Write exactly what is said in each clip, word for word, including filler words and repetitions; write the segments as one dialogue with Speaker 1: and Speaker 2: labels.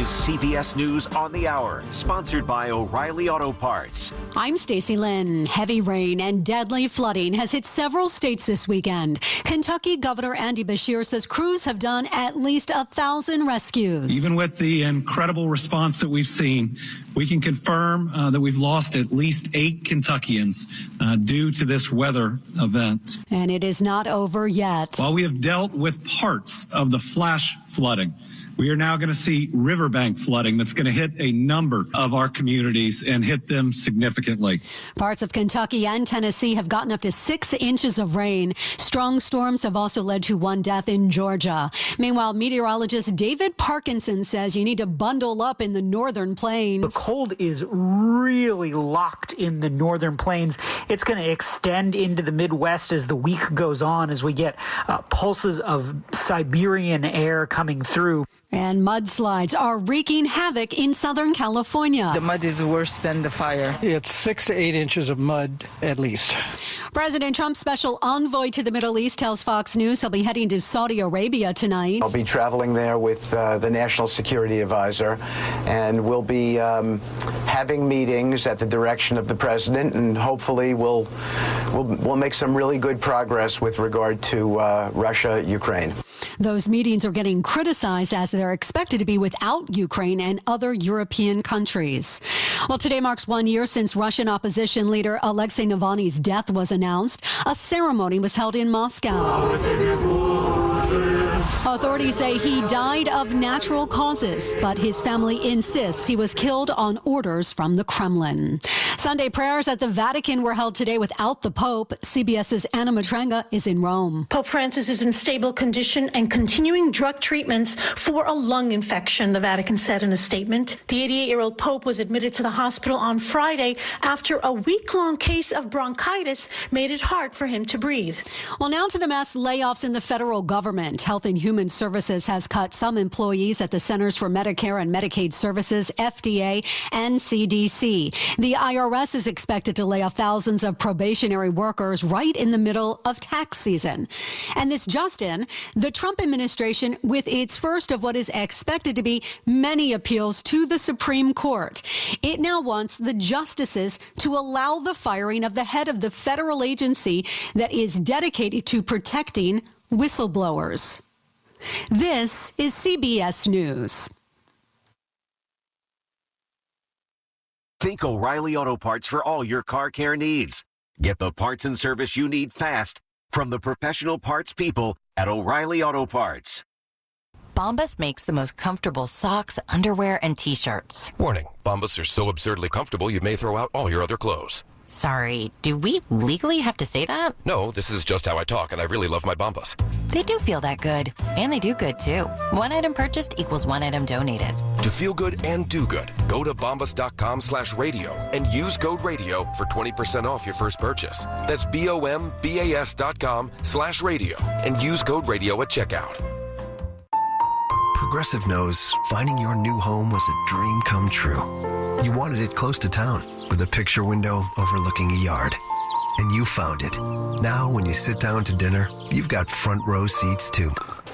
Speaker 1: C B S News on the Hour, sponsored by O'Reilly Auto Parts.
Speaker 2: I'm Stacey Lynn. Heavy rain and deadly flooding has hit several states this weekend. Kentucky Governor Andy Beshear says crews have done at least a thousand rescues.
Speaker 3: Even with the incredible response that we've seen, we can confirm uh, that we've lost at least eight Kentuckians uh, due to this weather event.
Speaker 2: And it is not over yet.
Speaker 3: While we have dealt with parts of the flash flooding, we are now going to see riverbank flooding that's going to hit a number of our communities and hit them significantly.
Speaker 2: Parts of Kentucky and Tennessee have gotten up to six inches of rain. Strong storms have also led to one death in Georgia. Meanwhile, meteorologist David Parkinson says you need to bundle up in the northern plains.
Speaker 4: The cold is really locked in the northern plains. It's going to extend into the Midwest as the week goes on, as we get uh, pulses of Siberian air coming through.
Speaker 2: And mudslides are wreaking havoc in Southern California.
Speaker 5: The mud is worse than the fire.
Speaker 6: It's six to eight inches of mud at least.
Speaker 2: President Trump's special envoy to the Middle East tells Fox News he'll be heading to Saudi Arabia tonight.
Speaker 7: I'll be traveling there with uh, the National Security Advisor, and we'll be um, having meetings at the direction of the president, and hopefully we'll, we'll, we'll make some really good progress with regard to uh, Russia, Ukraine.
Speaker 2: Those meetings are getting criticized as they're expected to be without Ukraine and other European countries. Well, today marks one year since Russian opposition leader Alexei Navalny's death was announced. A ceremony was held in Moscow. Authorities say he died of natural causes, but his family insists he was killed on orders from the Kremlin. Sunday prayers at the Vatican were held today without the Pope. CBS's Anna Matrenga is in Rome.
Speaker 8: Pope Francis is in stable condition and continuing drug treatments for a lung infection, the Vatican said in a statement. The eighty-eight-year-old Pope was admitted to the hospital on Friday after a week-long case of bronchitis made it hard for him to breathe.
Speaker 2: Well, now to the mass layoffs in the federal government. Health and Human Services has cut some employees at the Centers for Medicare and Medicaid Services, F D A, and C D C. The I R S is expected to lay off thousands of probationary workers right in the middle of tax season. And this just in, the Trump administration with its first of what is expected to be many appeals to the Supreme Court. It now wants the justices to allow the firing of the head of the federal agency that is dedicated to protecting whistleblowers. This is C B S News.
Speaker 1: Think O'Reilly Auto Parts for all your car care needs. Get the parts and service you need fast from the professional parts people at O'Reilly Auto Parts.
Speaker 9: Bombas makes the most comfortable socks, underwear, and T-shirts.
Speaker 10: Warning, Bombas are so absurdly comfortable you may throw out all your other clothes.
Speaker 9: Sorry, do we legally have to say that?
Speaker 10: No, this is just how I talk, and I really love my Bombas.
Speaker 9: They do feel that good. And they do good, too. One item purchased equals one item donated.
Speaker 10: To feel good and do good, go to bombas.com slash radio and use code radio for twenty percent off your first purchase. That's B-O-M-B-A-S dot com slash radio and use code radio at checkout.
Speaker 11: Progressive knows finding your new home was a dream come true. You wanted it close to town with a picture window overlooking a yard. And you found it. Now, when you sit down to dinner, you've got front row seats to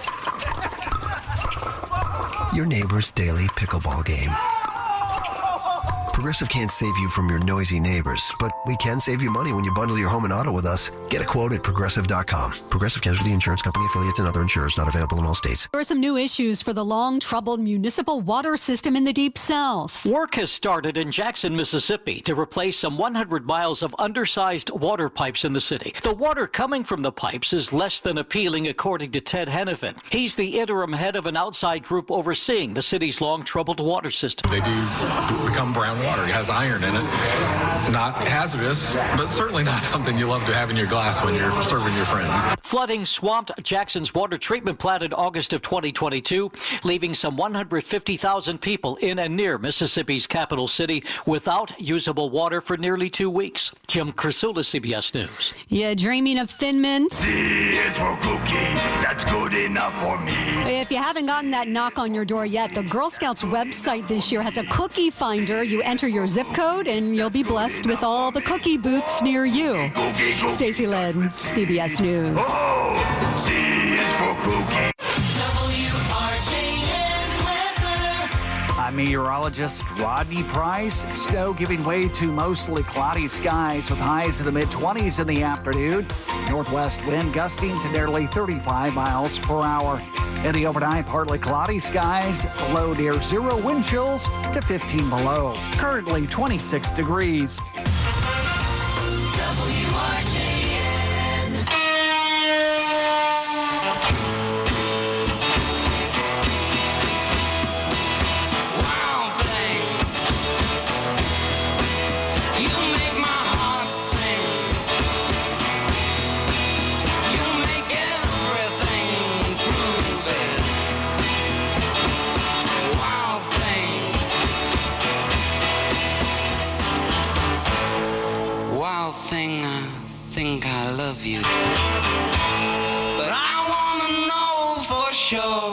Speaker 11: your neighbor's daily pickleball game. Progressive can't save you from your noisy neighbors, but we can save you money when you bundle your home and auto with us. Get a quote at Progressive dot com. Progressive Casualty Insurance Company, affiliates, and other insurers not available in all states.
Speaker 2: There are some new issues for the long-troubled municipal water system in the Deep South.
Speaker 12: Work has started in Jackson, Mississippi to replace some one hundred miles of undersized water pipes in the city. The water coming from the pipes is less than appealing, according to Ted Hennepin. He's the interim head of an outside group overseeing the city's long-troubled water system.
Speaker 13: They do become brown water. It has iron in it. Not hazardous, but certainly not something you love to have in your glass when you're serving your friends.
Speaker 12: Flooding swamped Jackson's water treatment plant in August of twenty twenty-two, leaving some one hundred fifty thousand people in and near Mississippi's capital city without usable water for nearly two weeks. Jim Krasula, C B S News.
Speaker 2: Yeah, dreaming of Thin Mints?
Speaker 14: C is for cookie. That's good enough for me.
Speaker 2: If you haven't gotten that knock on your door yet, the Girl Scouts website this year has a cookie finder. You enter your zip code and you'll be blessed with all the cookie booths near you. Stacey Lynn, C B S News.
Speaker 14: Oh, C is for cookie.
Speaker 15: W R J N weather.
Speaker 4: I'm
Speaker 15: I'm meteorologist Rodney Price. Snow giving way to mostly cloudy skies with highs in the mid-twenties in the afternoon. Northwest wind gusting to nearly thirty-five miles per hour. In the overnight, partly cloudy skies, low near zero, wind chills to fifteen below. Currently twenty-six degrees.
Speaker 16: W R J N. Wild thing, you make my heart sing. You make everything groovy. Wild thing, wild thing. I think I love you, but I wanna know for sure.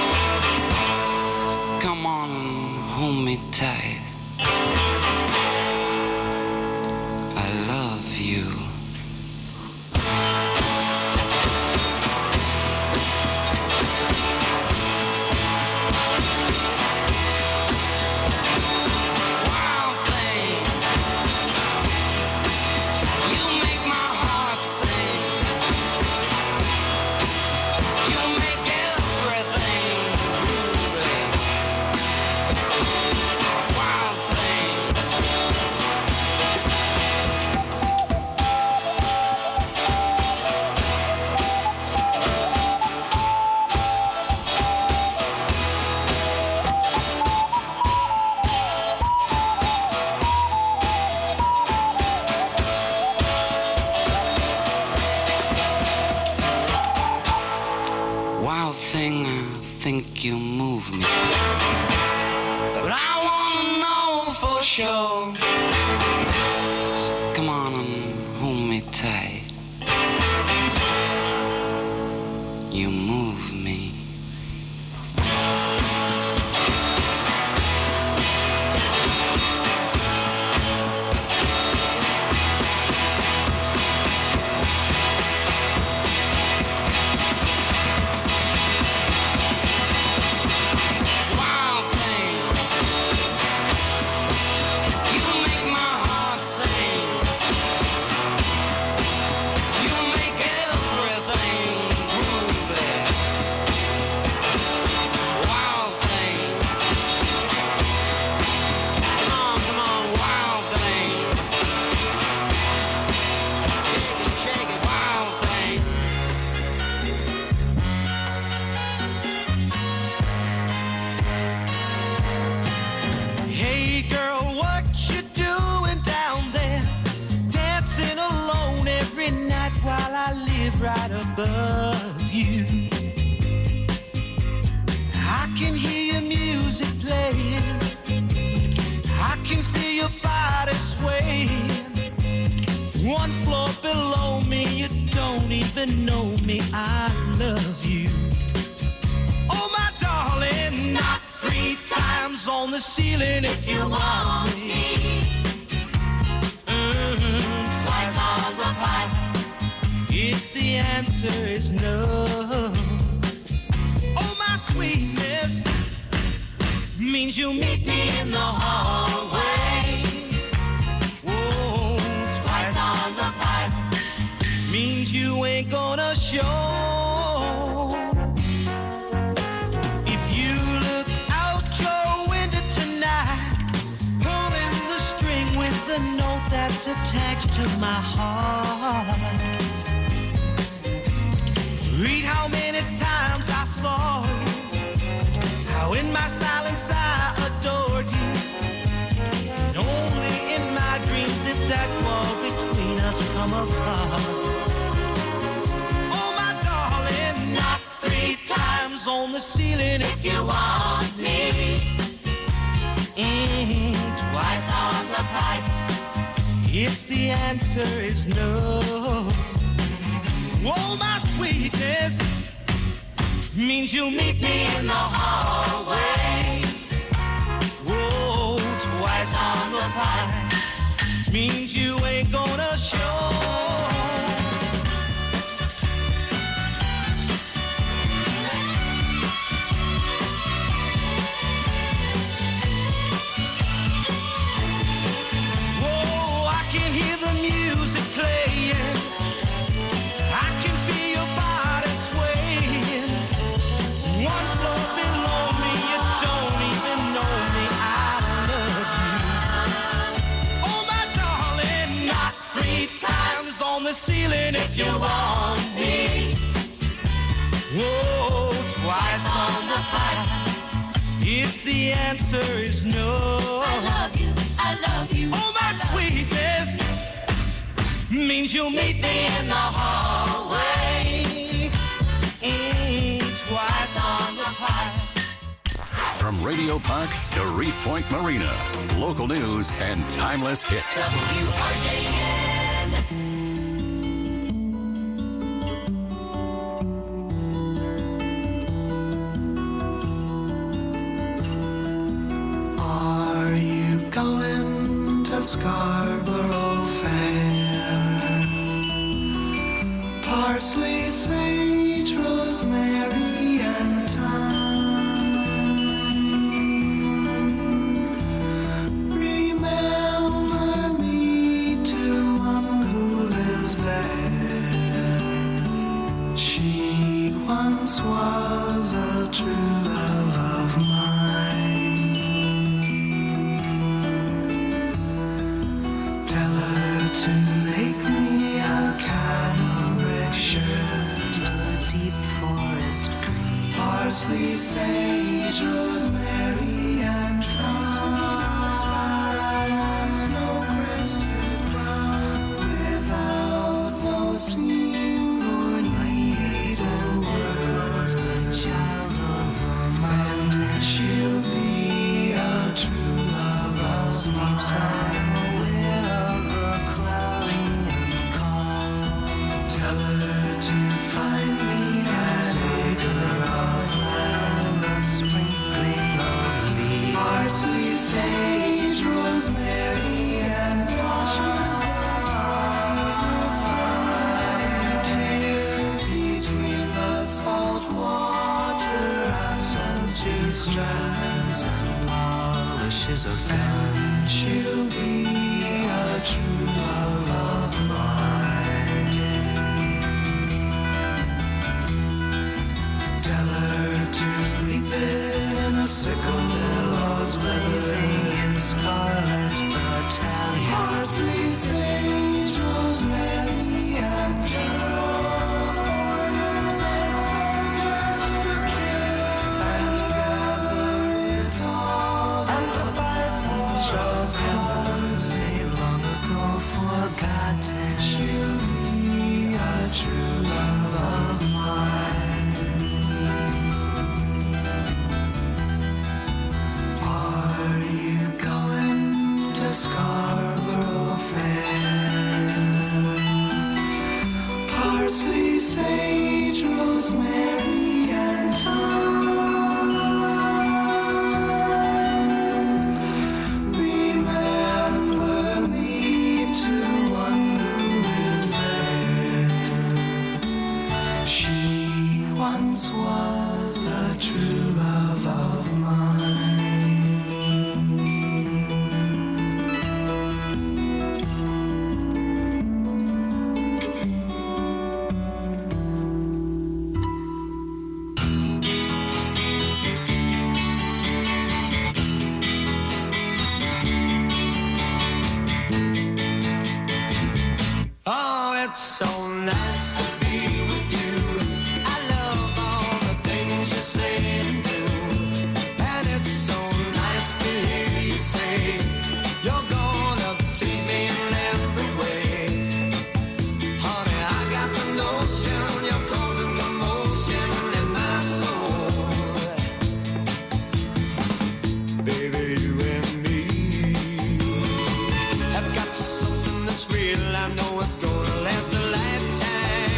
Speaker 16: So come on and hold me tight. I love you. Wild thing, you make my heart sing. You make everything groovy. Wild thing. Wild thing, I think you move me, but I wanna know for sure. So come on and hold me tight. You move me. Wild thing, you make my heart sing. You make everything groovy. Wild thing, come on, come on, wild thing. Shake it, shake it, wild thing.
Speaker 17: Hey girl, what you doing down there? Dancing alone every night while I live right above you. I can hear your music playing. I can feel your body swaying. One floor below me, you don't even know me. I love you. Oh my darling, knock three times on the ceiling if you want me. Mm, twice on the pipe if the answer is no. Oh my sweetness means you meet me in the hallway. Whoa, twice on the pipe means you ain't gonna show. If you look out your window tonight, pulling the string with the note that's attached to my heart. Read how many times I saw you, how in my silence I adored you. And only in my dreams did that wall between us come apart. Oh my darling, knock three times on the ceiling if you want me. Mm, twice on the pipe if the answer is no. Oh my sweetness means you'll meet me in the hallway. Whoa, twice on the pipe means you ain't gonna show. is on the ceiling if you want me. Whoa, twice on the pipe. If the answer is no,
Speaker 18: I love you, I love you.
Speaker 17: Oh, my sweetness means you'll meet me in the hallway. Mm, twice on the pipe.
Speaker 19: From Radio Park to Reef Point Marina, local news and timeless hits.
Speaker 18: W R J N.
Speaker 17: Are you going to Scarborough Fair? Parsley, sage, rosemary, and thyme. She once was a true love of mine. Tell her to make me a cambric shirt, a deep forest green, parsley, sage, rosemary, and thyme. Snow-crested brown, without no seam or needs and words, the child of a mountain. She'll be a true love of mine. Aware of the cloudy and calm. Tell her to find me a acre of land, a sprinkling of leaves, parsley, sage, rosemary, and Tasha's between the salt water and two strands and polishes of gun. She'll be a true love of mine. Tell her to reap it in a sickle, billows blazing in scarlet battalion. Parsley, sage, rosemary, and turtles born in the soldiers to kill and gather it all and to fight for cause they've long ago forgotten. She'll be a true love of mine. Are you going to Scarborough Fair? Parsley, sage, rosemary, and thyme. Remember me to one who lives there. She once was a true love of mine. Oh, it's so nice to be with you. I love all the things you say and do. And it's so nice to hear you say you're gonna please me in every way. Honey, I got the notion you're causing commotion in my soul. Baby, you and me have got something that's real. I know it's gonna last a lifetime.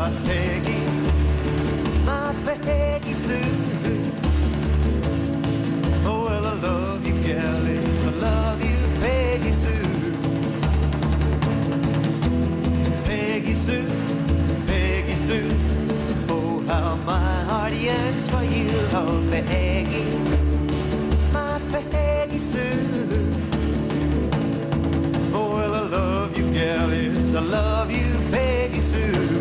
Speaker 17: my Peggy, my Peggy Sue. Oh, well, I love you, galleys, I love you, Peggy Sue. Peggy Sue, Peggy Sue. Oh, how my heart yearns for you, oh, Peggy, my Peggy Sue. Oh, well, I love you, galleys, I love you, Peggy Sue.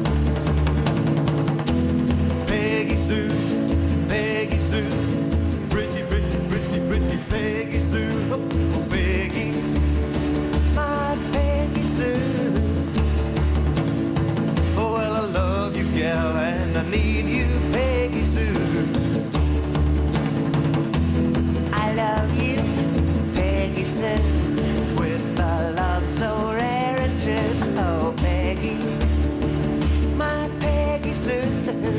Speaker 17: Peggy Sue, Peggy Sue. Pretty, pretty, pretty, pretty Peggy Sue. Oh, Peggy, my Peggy Sue. Oh, well, I love you, gal, and I need you, Peggy Sue. I love you, Peggy Sue, with a love so rare and true. Oh, Peggy, my Peggy Sue.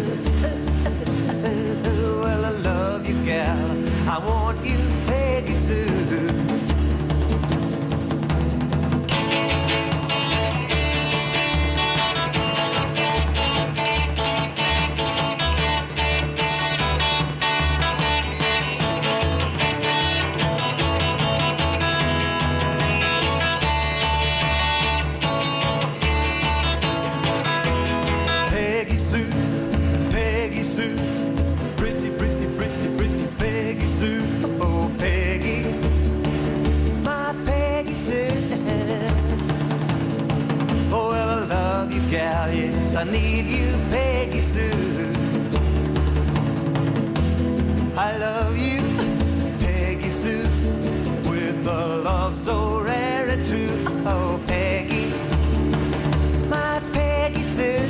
Speaker 17: Well, I love you, gal, I want you, Peggy Sue. Peggy Sue, Peggy Sue, pretty, pretty, pretty, pretty Peggy Sue. Oh, Peggy, my Peggy Sue. Oh, well, I love you, gal, yes, I need you, Peggy Sue. I love you, Peggy Sue, with a love so rare and true. Oh, Peggy, my Peggy Sue.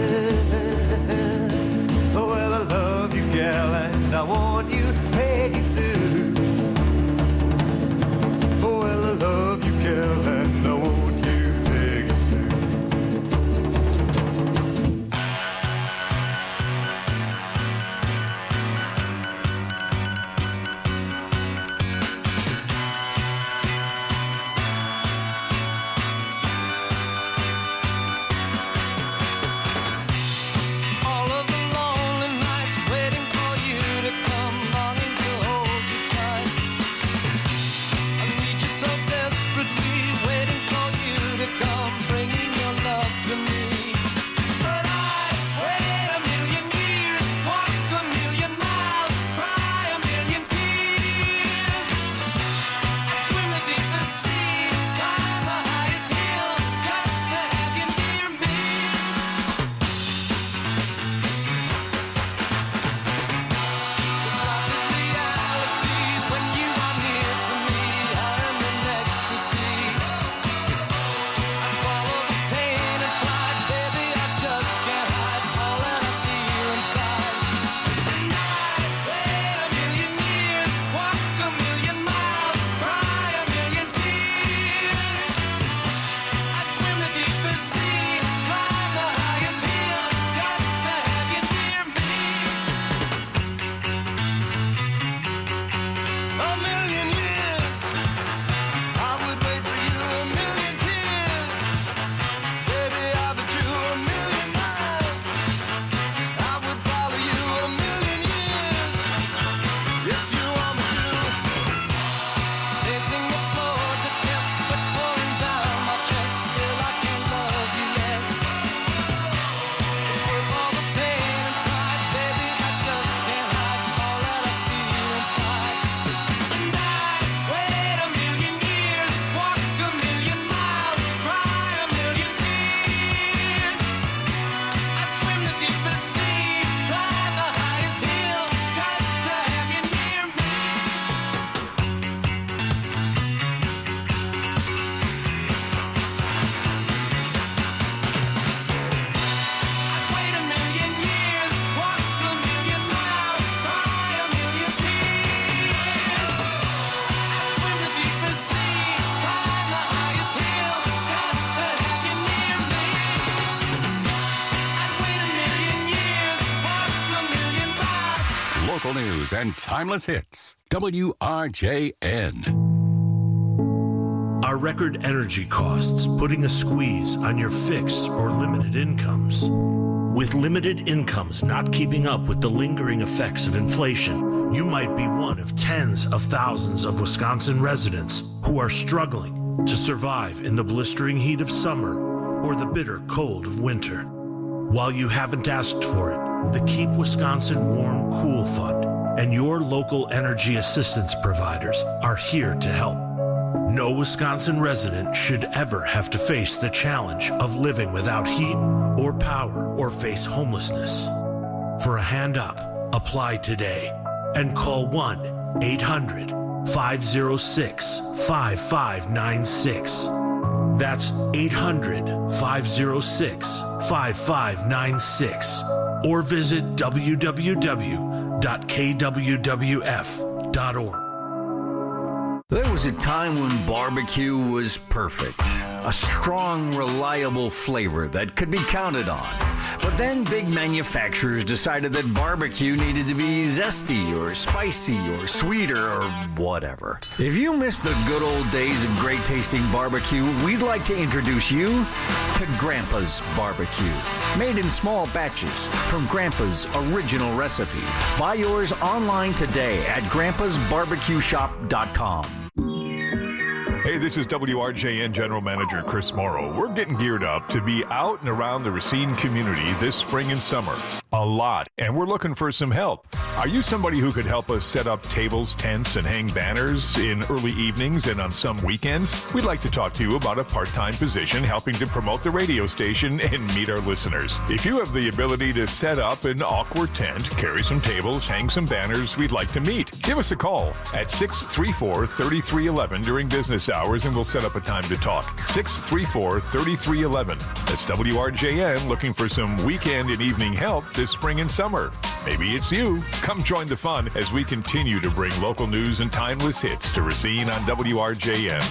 Speaker 17: Oh, well, I love you, gal, and I want you, Peggy Sue. Oh, well, I love you, gal, and I want you, Peggy Sue. All of the lonely nights waiting for you to come, longing to hold you tight. I need you so desperately, waiting for you to come, bringing your love to me. But I wait a million years, walk a million miles, cry a million tears. I'd swim the deepest sea, climb the highest hill, just to have you near me. Reality when you are near to me, I am in ecstasy. I swallow the pain and pride, baby, I just can't hide all that I feel inside. And I wait a million years, walk a million miles, cry a million tears. I'd swim the deepest sea, climb the highest hill, just to have you near me. A million years, I would wait for you, a million tears. Baby, I'll be true, a million miles. I would follow you a million years, if you want me to. Pacing the floor to test, sweat pouring down my chest, still I can love you, yes. With all the pain and pride, baby, I just can't hide all that I feel inside. And I wait a million years, walk a million miles, cry a million tears. I'd swim the deepest sea, climb the highest hill, just to have you near me. I'd wait a million years, walk a million miles, cry a million tears. I'd swim the deepest sea, climb the highest hill, just to have you near me. I'd wait a million years, walk a million miles.
Speaker 19: Local news and timeless hits. W R J N.
Speaker 20: Are record energy costs putting a squeeze on your fixed or limited incomes? With limited incomes not keeping up with the lingering effects of inflation, you might be one of tens of thousands of Wisconsin residents who are struggling to survive in the blistering heat of summer or the bitter cold of winter. While you haven't asked for it, the Keep Wisconsin Warm Cool Fund and your local energy assistance providers are here to help. No Wisconsin resident should ever have to face the challenge of living without heat or power or face homelessness. For a hand up, apply today and call one eight hundred five oh six five five nine six. That's eight hundred five oh six five five nine six or visit w w w dot k w w f dot org.
Speaker 21: There was a time when barbecue was perfect. A strong, reliable flavor that could be counted on. But then big manufacturers decided that barbecue needed to be zesty or spicy or sweeter or whatever. If you miss the good old days of great tasting barbecue, we'd like to introduce you to Grandpa's Barbecue. Made in small batches from Grandpa's original recipe. Buy yours online today at grandpas barbecue shop dot com.
Speaker 22: Hey, this is W R J N General Manager Chris Morrow. We're getting geared up to be out and around the Racine community this spring and summer. A lot. And we're looking for some help. Are you somebody who could help us set up tables, tents, and hang banners in early evenings and on some weekends? We'd like to talk to you about a part-time position helping to promote the radio station and meet our listeners. If you have the ability to set up an awkward tent, carry some tables, hang some banners, we'd like to meet. Give us a call at six three four, three three one one during business hours and we'll set up a time to talk. six three four, three three one one. That's W R J N looking for some weekend and evening help this spring and summer. Maybe it's you. Come join the fun as we continue to bring local news and timeless hits to Racine on W R J N.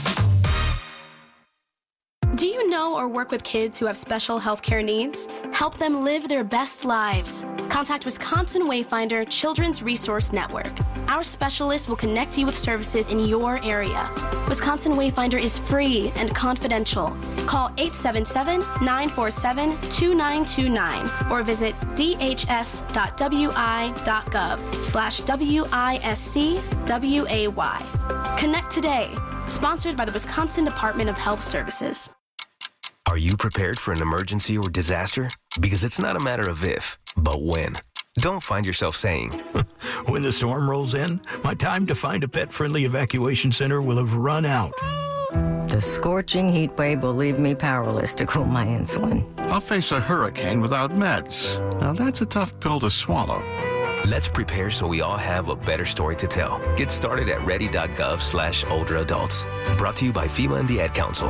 Speaker 23: Do you know or work with kids who have special healthcare needs? Help them live their best lives. Contact Wisconsin Wayfinder Children's Resource Network. Our specialists will connect you with services in your area. Wisconsin Wayfinder is free and confidential. Call eight seven seven, nine four seven, two nine two nine or visit d h s dot w i dot gov slash W I S C W A Y. Connect today. Sponsored by the Wisconsin Department of Health Services.
Speaker 24: Are you prepared for an emergency or disaster? Because it's not a matter of if, but when. Don't find yourself saying,
Speaker 25: when the storm rolls in, my time to find a pet-friendly evacuation center will have run out.
Speaker 26: The scorching heat wave will leave me powerless to cool my insulin.
Speaker 27: I'll face a hurricane without meds. Now that's a tough pill to swallow.
Speaker 24: Let's prepare so we all have a better story to tell. Get started at ready dot gov slash older adults. Brought to you by FEMA and the Ad Council.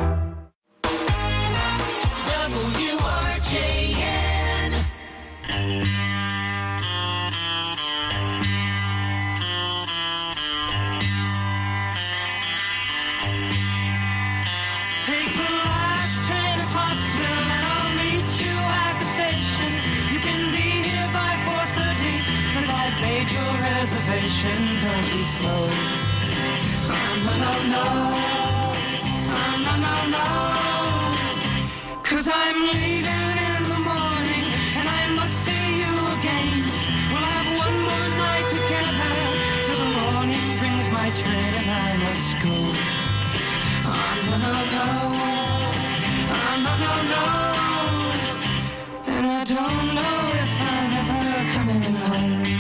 Speaker 18: W R J N.
Speaker 17: Take the last train to Clarksville and I'll meet you at the station. You can be here by four thirty cause I've made your reservation. Don't be slow. Oh, no, no, no. Oh, no, no, no. Cause I'm leaving in the morning and I must see you again. We'll have one more night together till the morning brings my train and I must go. Oh, no, no, no. Oh, no, no, no. And I don't know if I'm ever coming home.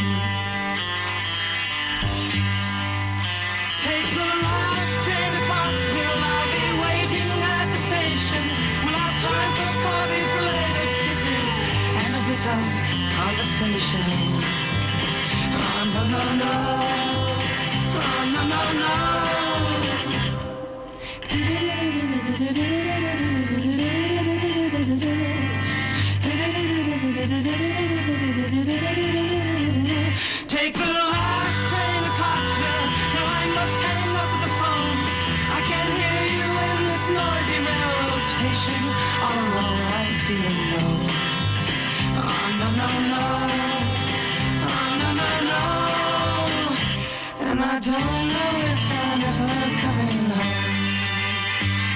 Speaker 17: Take the last train to Clarksville. I'll be waiting at the station. We'll have time for coffee, for later kisses, and a bit of conversation. Oh, no, no, no. Oh, no, no, no. Take the last train to Clarksville. Now I must hang up the phone. I can't hear you in this noisy railroad station. All alone I'm feeling low. Oh, no, no, no. Oh, no, no, no. And I don't know if I'm ever coming home. Oh.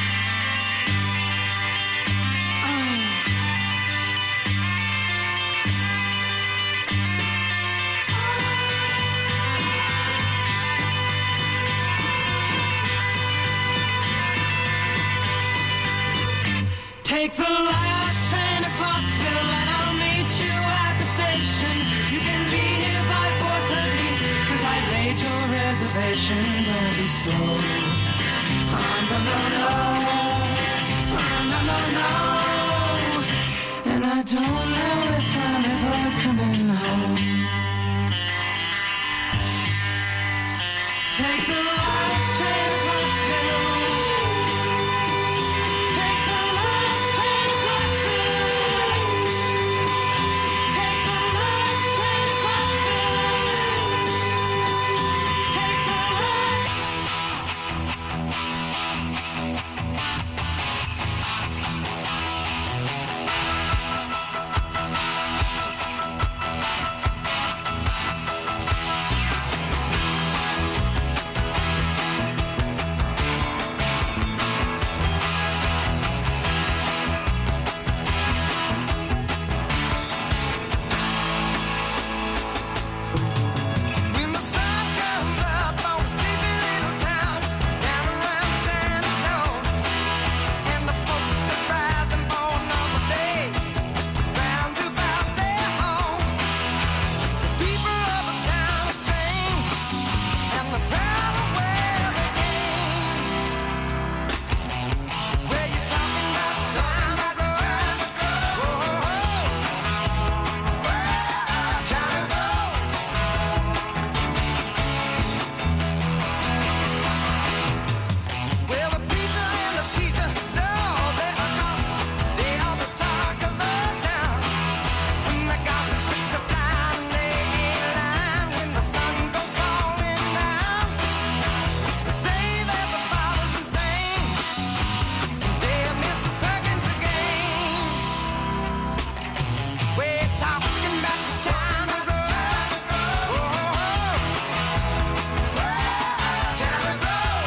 Speaker 17: patient, don't be slow. Oh, no, no, no. Oh, no, no, no. And I don't know if I'm ever coming home. Take the last train to Clarksville. Take the last train to Clarksville. Take the last train to Clarksville. Take the last. When the sun comes up on a sleepy little town down around San Antonio, and the folks are rising for another day, round about their home. The people of the town are strange, and they're proud of where they came. Where you talking about the time I go? Whoa, China go. Well, the preacher and the teacher, no, they are gossip. They are the talk of the town. When the gossip gets to flying, they ain't lying. When the sun goes falling down, they say that the father's insane, and they're Missus Perkins again. We're talking about the China girl. Oh, China girl.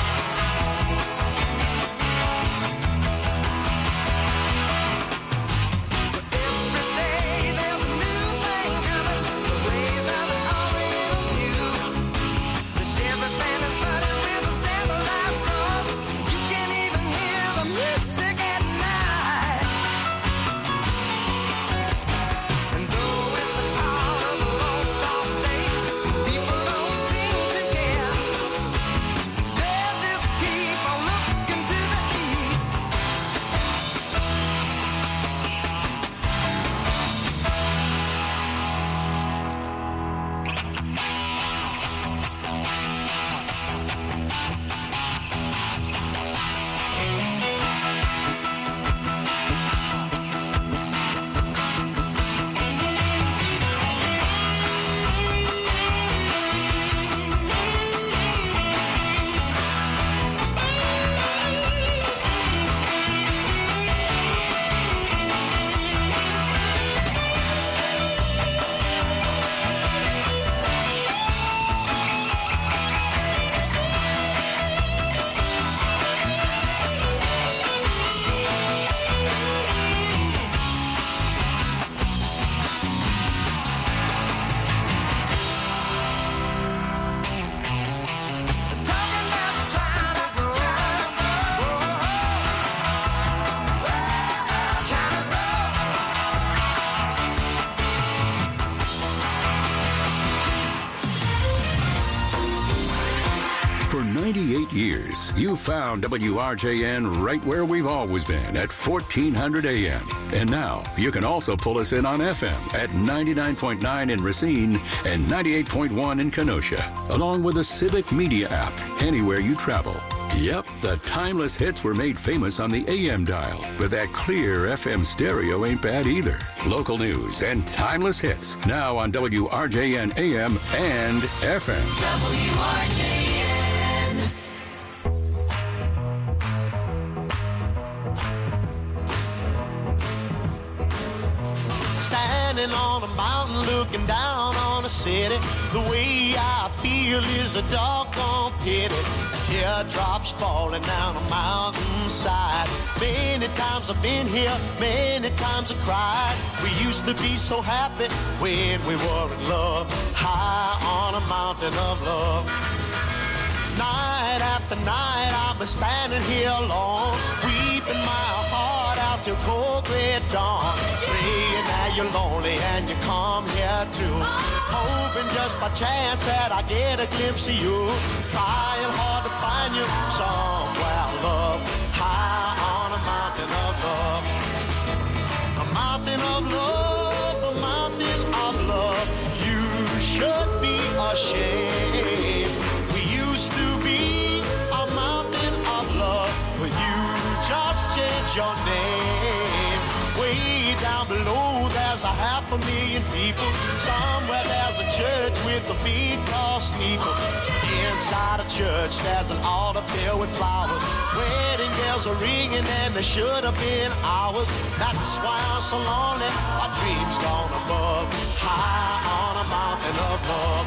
Speaker 17: Every day there's a new thing coming. The ways of the Orient new. The sheriff and his buddies with a samurai sword. You can even hear the music at night. And though it's a part of the Lone Star State, people don't seem to care. They'll just keep on looking to the east. Talking about the China girl. China
Speaker 19: For ninety-eight years, you found W R J N right where we've always been at fourteen hundred A M. And now you can also pull us in on F M at ninety-nine point nine in Racine and ninety-eight point one in Kenosha, along with the Civic Media app anywhere you travel. Yep, the timeless hits were made famous on the A M dial, but that clear F M stereo ain't bad either. Local news and timeless hits now on W R J N A M and F M.
Speaker 18: W R J N.
Speaker 17: Standing on a mountain looking down on a city, the way I feel is a doggone pity. Teardrops falling down a mountainside. Many times I've been here, many times I cried. We used to be so happy when we were in love, high on a mountain of love. Night after night I've been standing here alone, weeping my heart out till cold gray dawn. Praying that you're lonely and you come here too. Hoping just by chance that I get a glimpse of you. Trying hard to find you somewhere, love, high on a mountain of love. A mountain of love, a mountain of love. You should be ashamed. We used to be a mountain of love, but you just changed your name. Way down below there's a half a million people. Somewhere there's a church with a big tall steeple. Inside a church there's an altar filled with flowers. Wedding bells are ringing and there should have been hours. That's why I'm so lonely. Our dreams gone above, high on a mountain of love.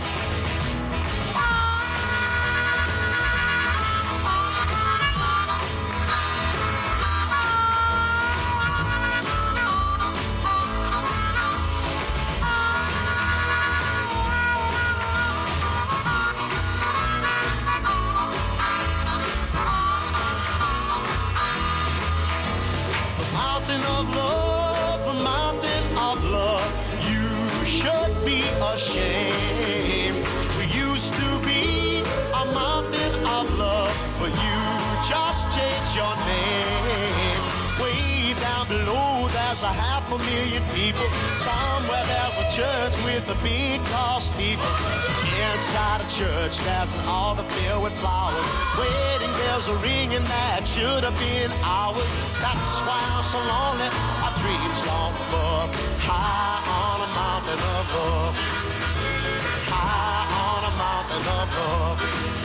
Speaker 17: Shame. We used to be a mountain of love, but you just changed your name. Way down below there's a half a million people. Somewhere there's a church with a big tall steeple. Inside a church there's an altar filled with flowers. Wedding bells are ringing that should have been ours. That's why I'm so lonely. Our dreams gone above, high on a mountain of love. High on a mountain of love.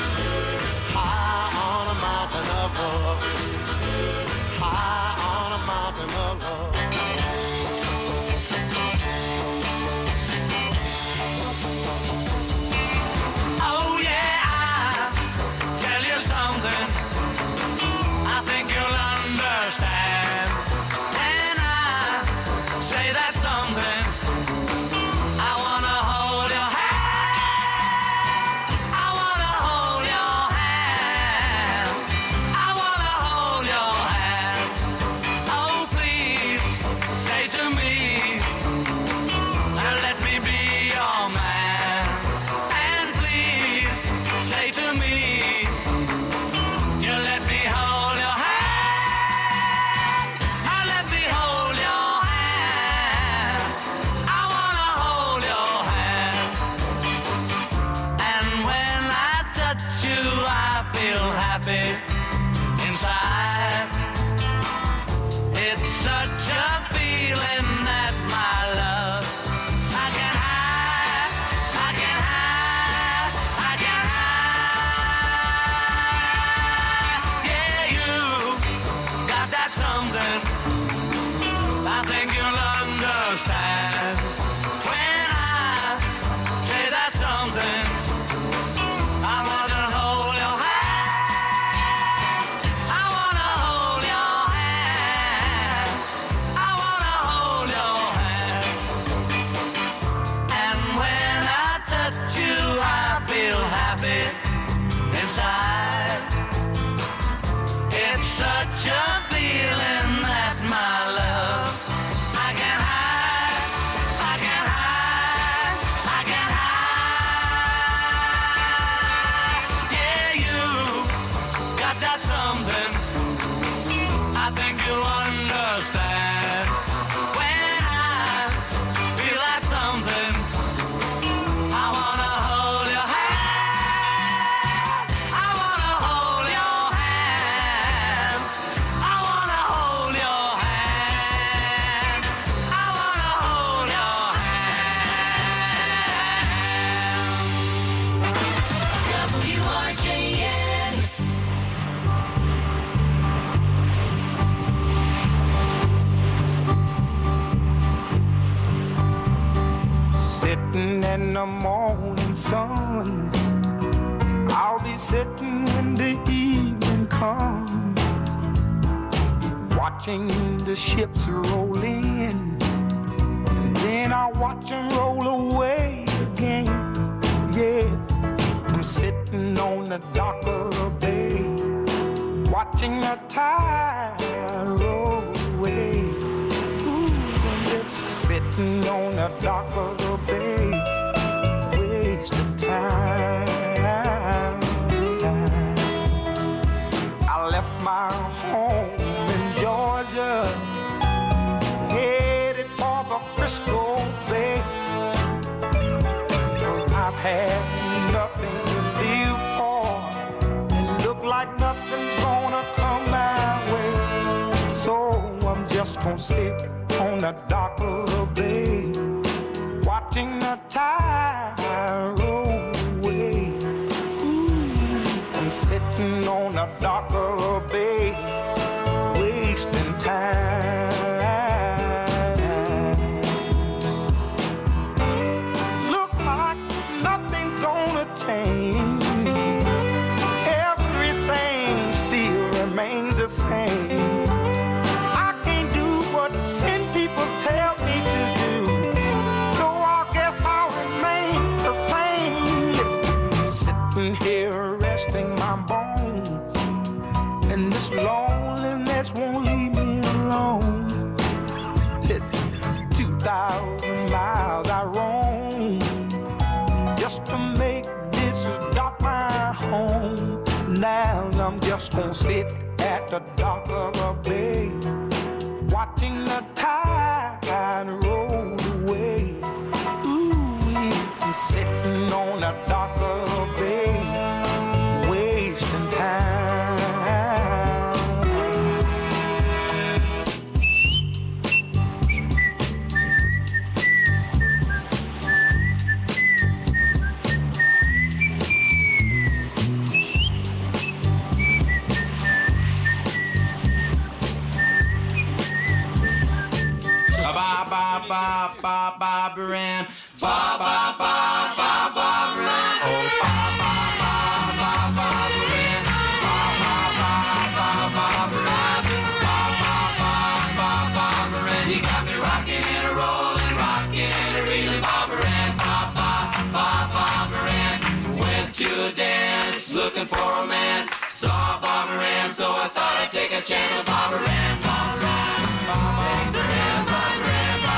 Speaker 17: High on a mountain of love. High on a mountain of love.
Speaker 18: Oh yeah, I'll tell you something I think you'll understand. When I say that something, I wanna hold your hand. Inside, it's such a feeling that my love I can hide, I can hide, I can hide. Yeah, you got that something I think you'll understand. When I say that something, I want to hold your hand. Inside, it's such a feeling that my love I can hide, I can hide, I can hide. Yeah, you got that something I think you'll understand. When I feel that something, I wanna hold your hand.
Speaker 17: Sitting in the morning sun, I'll be sitting when the evening comes, watching the ships roll in, and then I'll watch them roll away again. Yeah, I'm sitting on the dock of the bay, watching the tide roll away. sitting on the dock of the bay, wasting time. I left my home in Georgia, headed for the Frisco Bay, 'cause I've had nothing to live for, and look like nothing's gonna come my way. So I'm just gonna sit on the dock of the bay, watching the tide roll away. Ooh, I'm sitting on the dock of the bay, wasting time. Look like nothing's gonna change. Everything still remains the same. I can't do what ten people tell me to do, so I guess I'll remain the same. Listen, sitting here resting my bones, and this loneliness won't leave me alone. Listen, two thousand miles I roam just to make this dock my home. Now I'm just gonna sit at the dock of a bay, watching the tide roll away. Ooh, I'm sitting on the dock of a bay, wasting time.
Speaker 18: Ba ba ba ba Baran, ba ba ba ba ba Baran, oh ba ba ba ba ba Baran, ba ba ba ba ba Baran, ba ba ba ba ba Baran. You got me rocking and a rolling, rocking and a reeling, ba Baran, ba ba ba ba Baran. Went to a dance, looking for romance, saw Bob Baran, so I thought I'd take a chance with Bob Baran, Bob Baran, Bob Baran, Bob Baran.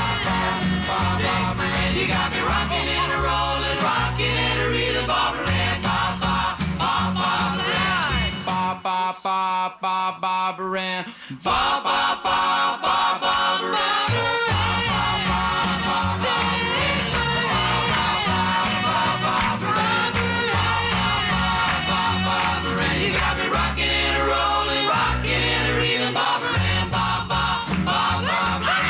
Speaker 18: You got me rocking and a rolling, rocking and a reeling, Bob Baran, ba ba ba ba Baran, ba ba ba ba ba Baran, ba ba ba ba ba Baran. You got me rocking and a rolling, rocking and a reeling, Bob Baran, ba ba ba ba Baran.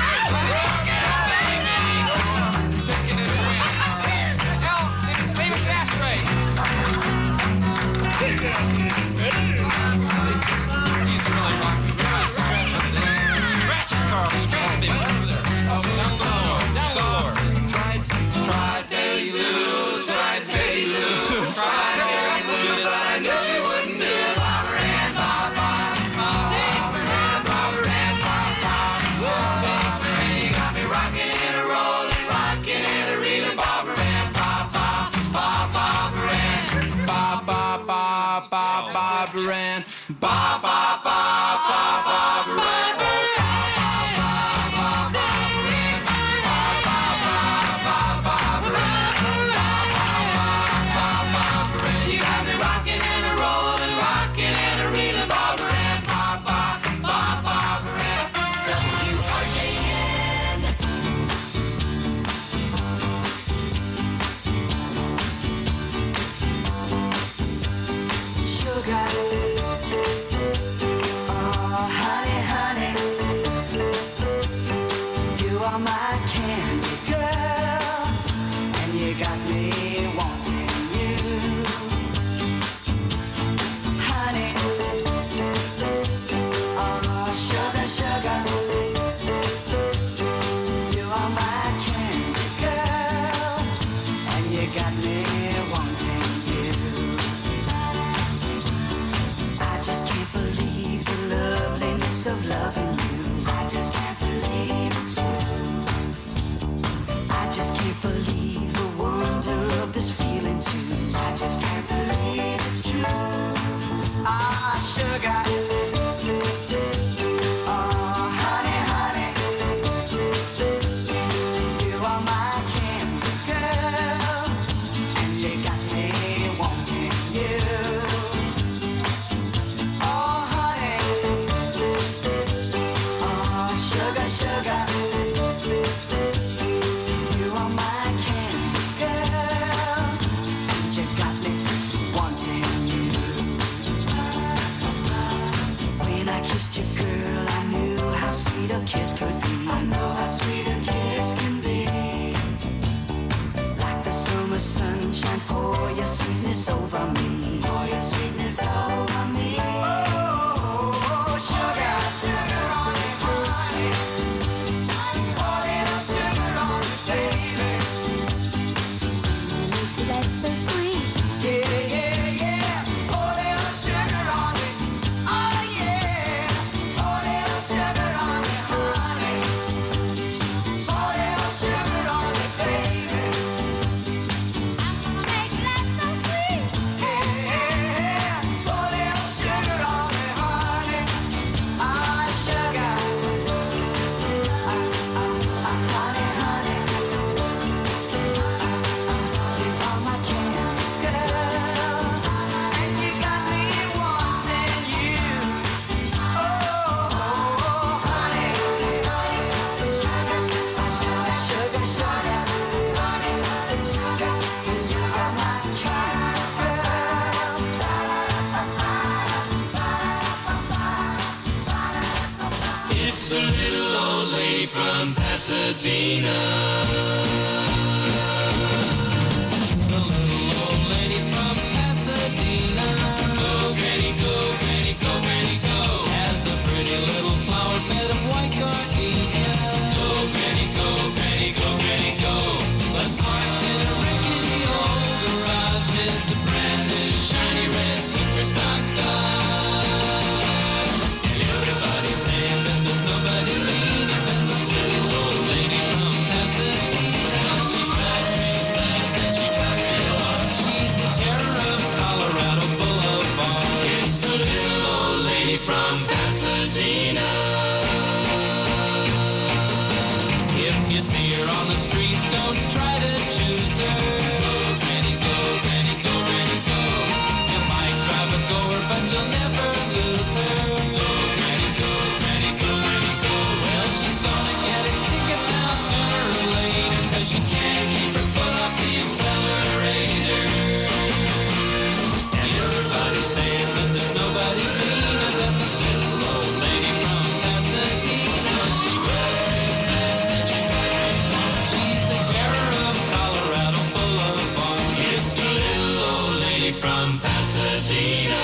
Speaker 18: Baran, ba ba ba ba ba Baran, oh ba ba ba ba ba Baran, ba ba ba ba ba Baran, ba ba ba ba ba Baran. You got me rocking and a rolling, rocking and a reeling, Bob Baran, ba ba ba ba Baran. W R J N. Sugar. Oh, honey, honey.
Speaker 17: sunshine, pour your sweetness over me. Pour your sweetness over me. Oh, sugar, sugar on it, honey. Pour little sugar on it, baby. Life's so sweet. Yeah, yeah, yeah. Pour little sugar on it. Oh, yeah. Pour little sugar on it, honey. Pour little sugar on it, baby. I'm gonna make life so sweet. Yeah, yeah. Pour little sugar on it, honey. Ah, sugar. Ah, ah, ah, honey, honey. You are my candy girl, and you got me wanting you. Oh, honey, sugar, sugar, sugar, sugar, honey, sugar, you are my candy girl.
Speaker 1: It's the little old lady from Pasadena. The little old lady from Pasadena. Go, granny, go, granny, go, granny, go. Has a pretty little flower bed of white gardenia. Go, granny, go, granny, go, granny, go. But parked in a rickety old garage is a brand new shiny red super stock Dodge. Everybody's saying that there's nobody meaner than the little old lady from Pasadena. She drives real fast and she drives real hard. She's the terror of Colorado Boulevard. It's the little old lady from Pasadena. If you see her on the street, don't try to choose her. Go, granny, go, granny, go, granny, go. You might drive a goer, but you'll never lose her. Go, granny, go, granny, go, granny, go. Well, she's gonna get a ticket now sooner or later, 'cause you can't keep her foot off the accelerator. And everybody's saying that there's nobody meaner than the little old lady from Pasadena. She drives real fast and she drives real hard. She's the terror of Colorado Boulevard. It's the little old lady from Pasadena.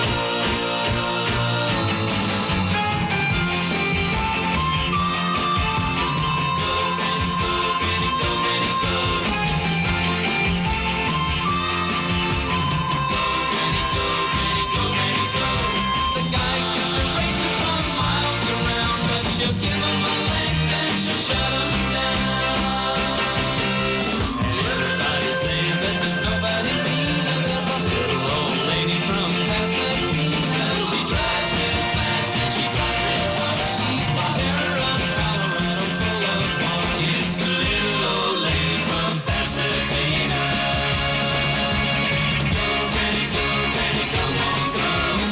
Speaker 1: The guys got the racer from miles around, but she'll give 'em a length and she'll shut 'em down. Everybody's saying that there's nobody meaner than the little old lady from Pasadena. She drives real fast and she drives real hard. She's the terror of Colorado Boulevard. It's the little old lady from Pasadena. Go, granny, go, granny, go, granny, go.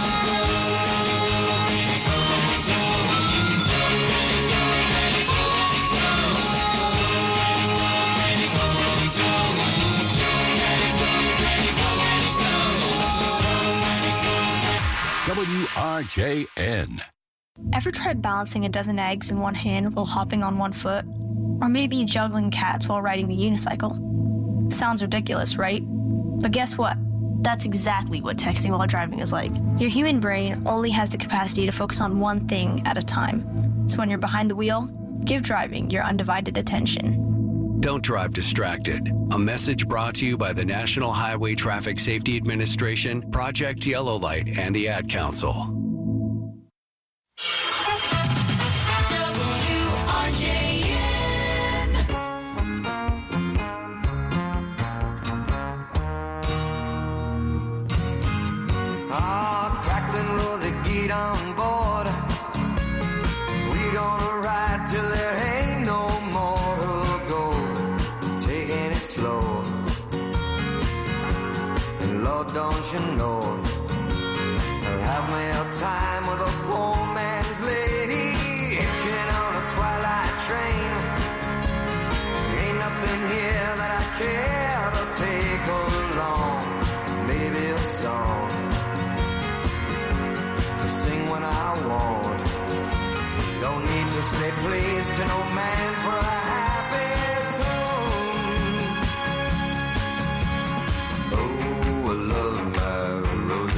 Speaker 19: W R J N.
Speaker 3: Ever tried balancing a dozen eggs in one hand while hopping on one foot? Or maybe juggling cats while riding a unicycle? Sounds ridiculous, right? But guess what? That's exactly what texting while driving is like. Your human brain only has the capacity to focus on one thing at a time. So when you're behind the wheel, give driving your undivided attention.
Speaker 5: Don't drive distracted. A message brought to you by the National Highway Traffic Safety Administration, Project Yellow Light, and the Ad Council.
Speaker 17: W R J N. Ah, crackling rosy, get on board. We gonna ride till there ain't no more who'll go. Taking it slow. And Lord, don't you know, I'll have me a time with a poor man's lady, hitching on a twilight train. Ain't nothing here that I care to take along. Maybe a song to sing when I want. Don't need to say please to no man for a happy tune.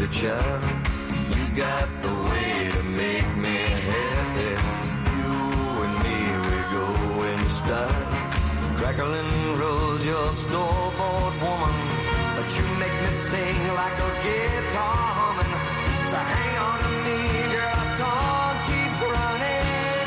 Speaker 6: child. You got the way to make me happy. You and me, we go in style. Crackling rose, your store-bought woman, but you make me sing like a guitar humming. So hang on to me, girl, our song keeps running.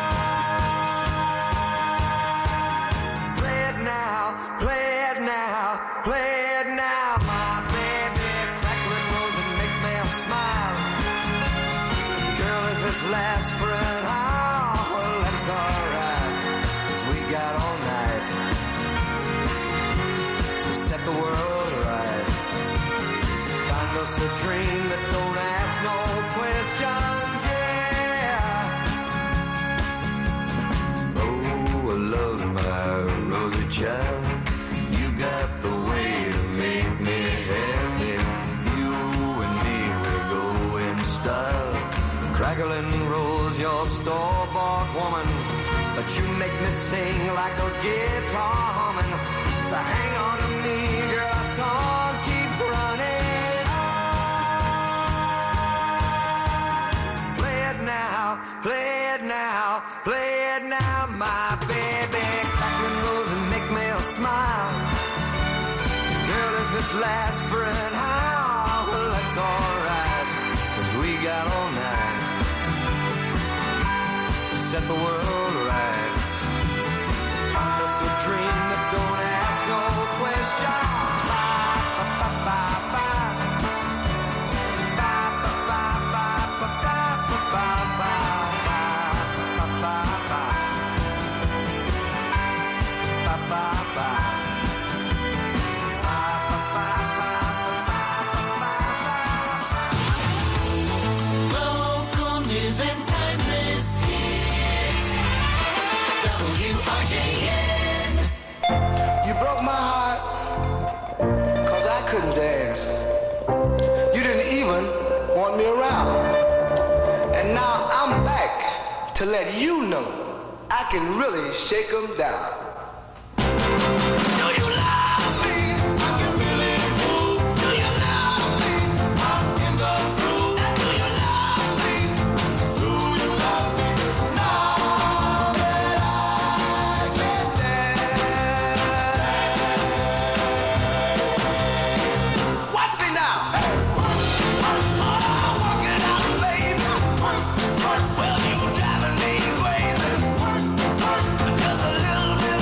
Speaker 6: Play it now, play it now, play it now, my baby. Crackling rose and make me smile. Girl, if it lasts for an hour, well, that's alright, 'cause we got all night to set the world right. Find us a dream that don't ask no questions, yeah. Oh, I love my rosy child. You got the way to make me happy. You and me, we go in style. Crackling rose, your store-bought woman, but you make me sing like a guitar humming. So hang on to me, girl, our song keeps running. Play it now, play it now, play it now, my baby. Crackling rose and make me smile. Girl, if it lasts for an hour, well, that's alright, 'cause we got all night to set the world right. Find us a dream that don't ask no question. Bye, bye, bye, bye, bye, bye, bye, bye, bye, bye, bye, bye, bye, bye, bye.
Speaker 1: Local news and timeless hits. W R J N.
Speaker 7: You broke my heart, 'cause I couldn't dance. You didn't even want me around. And now I'm back to let you know I can really shake 'em down. Do you love me? I can really move. Do you love me? I'm in the groove. Do you love me? Do you love me? Now that I can dance. Watch me now. Oh, work it out, baby. Well, you driving me crazy. Just a little bit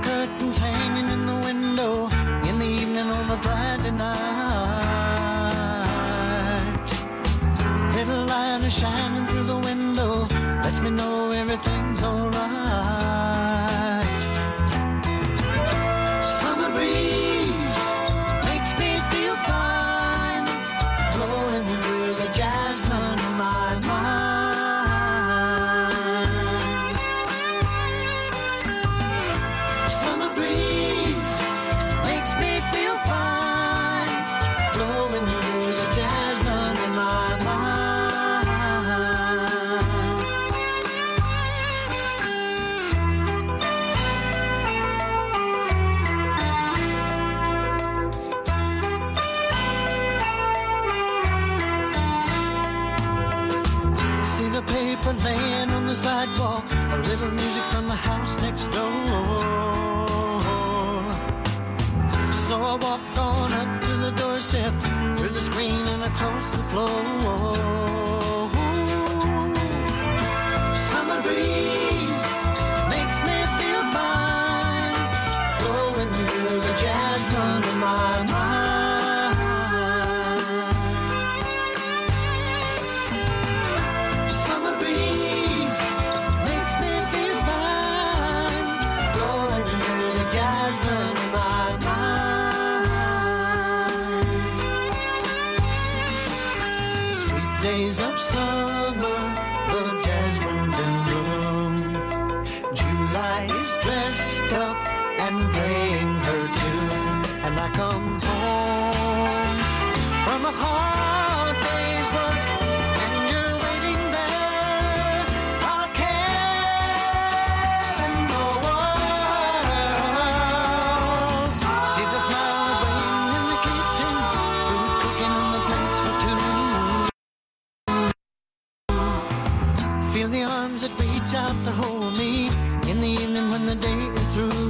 Speaker 2: curtains hanging in the window in the evening on a Friday night. Little light is shining through the window, lets me know everything's alright. Summer breeze makes me feel fine, blowing through the jasmine in my mind. Summer breeze makes me feel fine, blowing through the jasmine in my mind. See the paper laying on the sidewalk, a little music from the house next door. So I walk on up to the doorstep, through the screen and across the floor. Summer breeze makes me feel fine, blowing through the jasmine in my mind. Summer breeze makes me feel fine, blowing through the jasmine in my mind. Sweet days of summer, the jasmine's in bloom. July is dressed up and playing her tune, and I come home from a hard day's work, and you're waiting there, all care in the world. See the smile of rain in the kitchen, food cooking on the plates for two. Feel the arms that reach out to hold me in the evening when the day is through.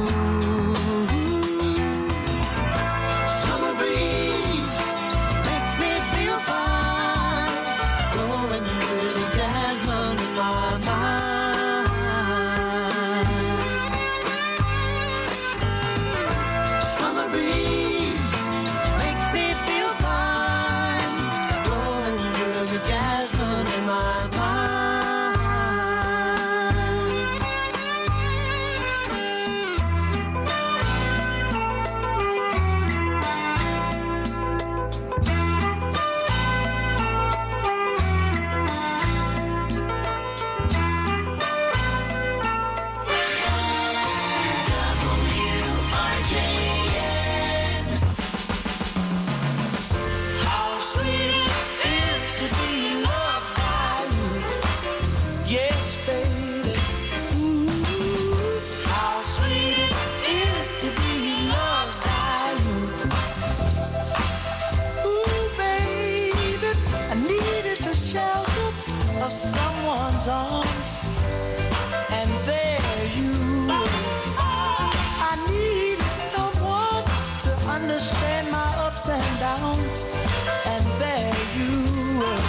Speaker 2: Summer breeze makes me feel fine, blowing through the jasmine in my mind. Summer breeze makes me feel fine, blowing through the jasmine in my mind.
Speaker 17: How sweet it is to be loved by you. Yes, baby. Ooh, how sweet it is to be loved by you. Ooh, baby, I needed the shelter of someone's arms, and there you were. I needed someone to understand my ups and downs, and there you were.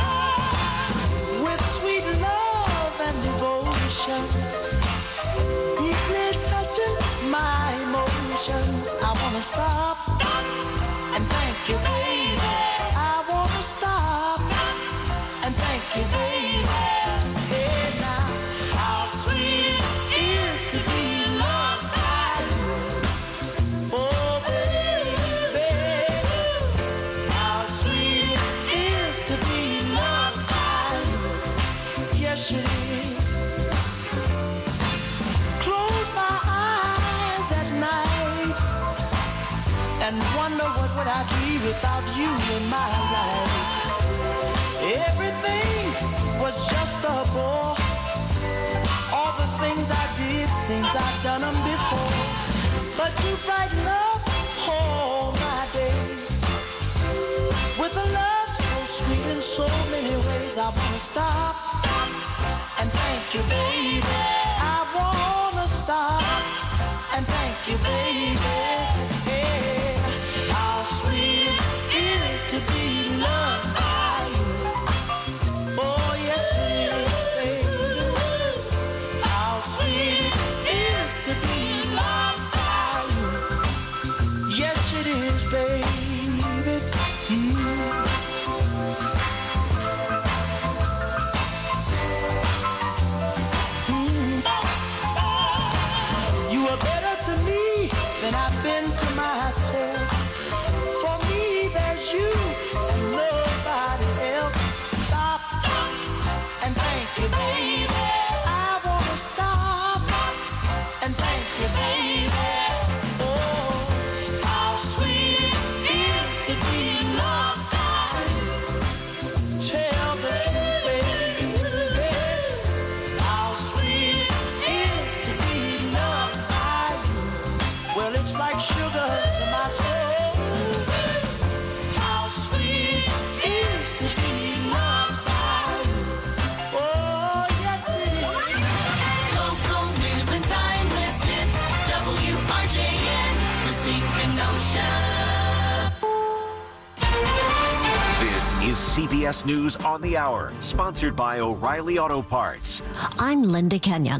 Speaker 17: With sweet love and devotion, deeply touching my emotions. I wanna stop and thank you, baby. I wanna stop and thank you, baby. Hey now, how sweet it is to be loved by you. Oh, baby, how sweet it is to be loved by you. Yes, it is. Close my eyes at night and wonder what would I be without you in my life. Everything was just a bore. All the things I did seems I've done them before. But you brighten up all my days with a love so sweet in so many ways. I wanna stop and thank you, baby. I wanna stop and thank you, baby. Hey, how sweet it is to be loved by you. Oh, yes, it is, baby. How sweet it is to be loved.
Speaker 8: S News on the Hour, sponsored by O'Reilly Auto Parts.
Speaker 9: I'm Linda Kenyon.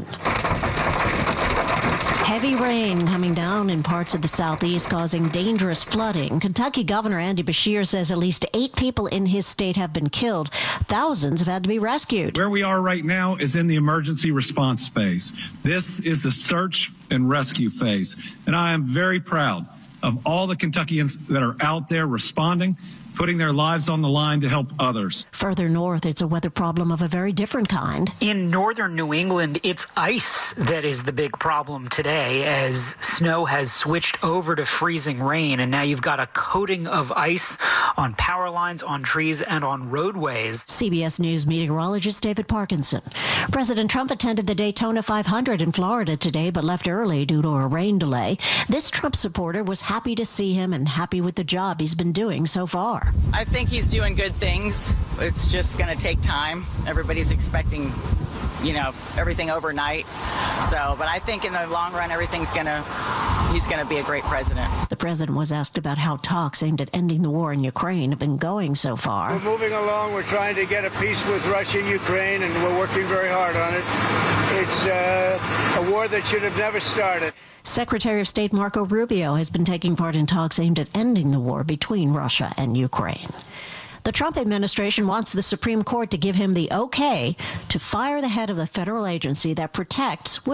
Speaker 9: Heavy rain coming down in parts of the southeast, causing dangerous flooding. Kentucky Governor Andy Beshear says at least eight people in his state have been killed. Thousands have had to be rescued.
Speaker 10: Where we are right now is in the emergency response phase. This is the search and rescue phase. And I am very proud of all the Kentuckians that are out there responding, putting their lives on the line to help others.
Speaker 9: Further north, it's a weather problem of a very different kind.
Speaker 4: In northern New England, it's ice that is the big problem today, as snow has switched over to freezing rain, and now you've got a coating of ice on power lines, on trees, and on roadways.
Speaker 9: C B S News meteorologist David Parkinson. President Trump attended the Daytona five hundred in Florida today, but left early due to a rain delay. This Trump supporter was happy to see him and happy with the job he's been doing so far.
Speaker 11: I think he's doing good things. It's just going to take time. Everybody's expecting, you know, everything overnight. So, but I think in the long run, everything's going to, he's going to be a great president.
Speaker 9: The president was asked about how talks aimed at ending the war in Ukraine have been going so far.
Speaker 12: We're moving along. We're trying to get a peace with Russia, Ukraine, and we're working very hard on it. It's uh, a war that should have never started.
Speaker 9: Secretary of State Marco Rubio has been taking part in talks aimed at ending the war between Russia and Ukraine. The Trump administration wants the Supreme Court to give him the okay to fire the head of the federal agency that protects